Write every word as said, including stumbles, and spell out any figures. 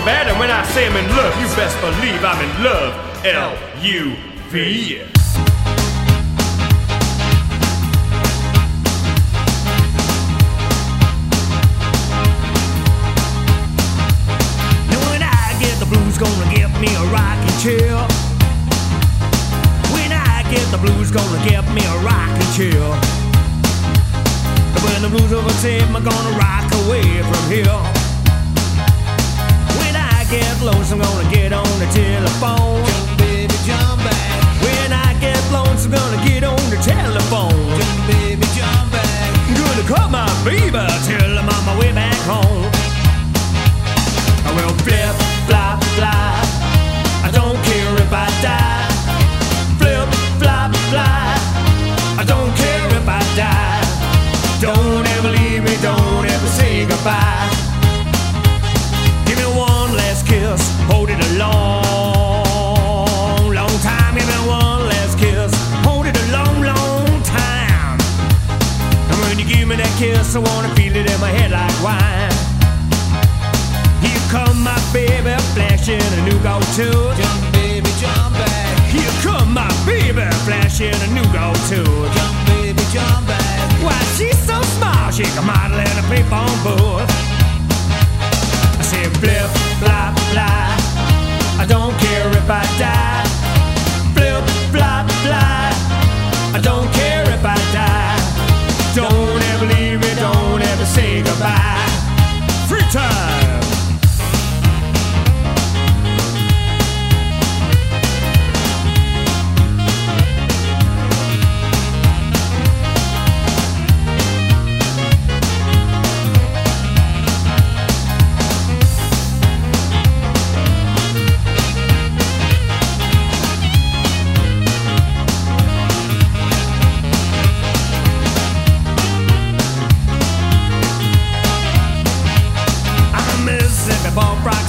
bad, and when I say I'm in love, you best believe I'm in love. L U V. Now when I get the blues, gonna give me a rocking chair. When I get the blues, gonna give me a rocking chair. When the blues overtake, I'm gonna rock away from here. When I get lonesome, I'm gonna get on the telephone. Jump, baby, jump back. When I get lonesome, I'm gonna get on the telephone. Jump, baby, jump back. I'm gonna call my baby, tell I'm on my way back home. I will flip, flop, fly. I don't care if I die. Flip, flop, fly. I don't care if I die. Don't ever leave me, don't ever say goodbye. Give me one last kiss, hold it a long, long time. Give me one last kiss, hold it a long, long time. And when you give me that kiss, I wanna feel it in my head like wine. Here come my baby, flashing a new gold tooth. Jump, baby, jump back. Here come my baby, flashing a new gold tooth. Jump, baby, jump back. Why, she's so small, she can model in a ping-pong booth. I say flip, flop, fly. I don't care if I die. Flip, flop, fly. I don't care if I die. Don't ever leave me, don't ever say goodbye. Free time! Ball rock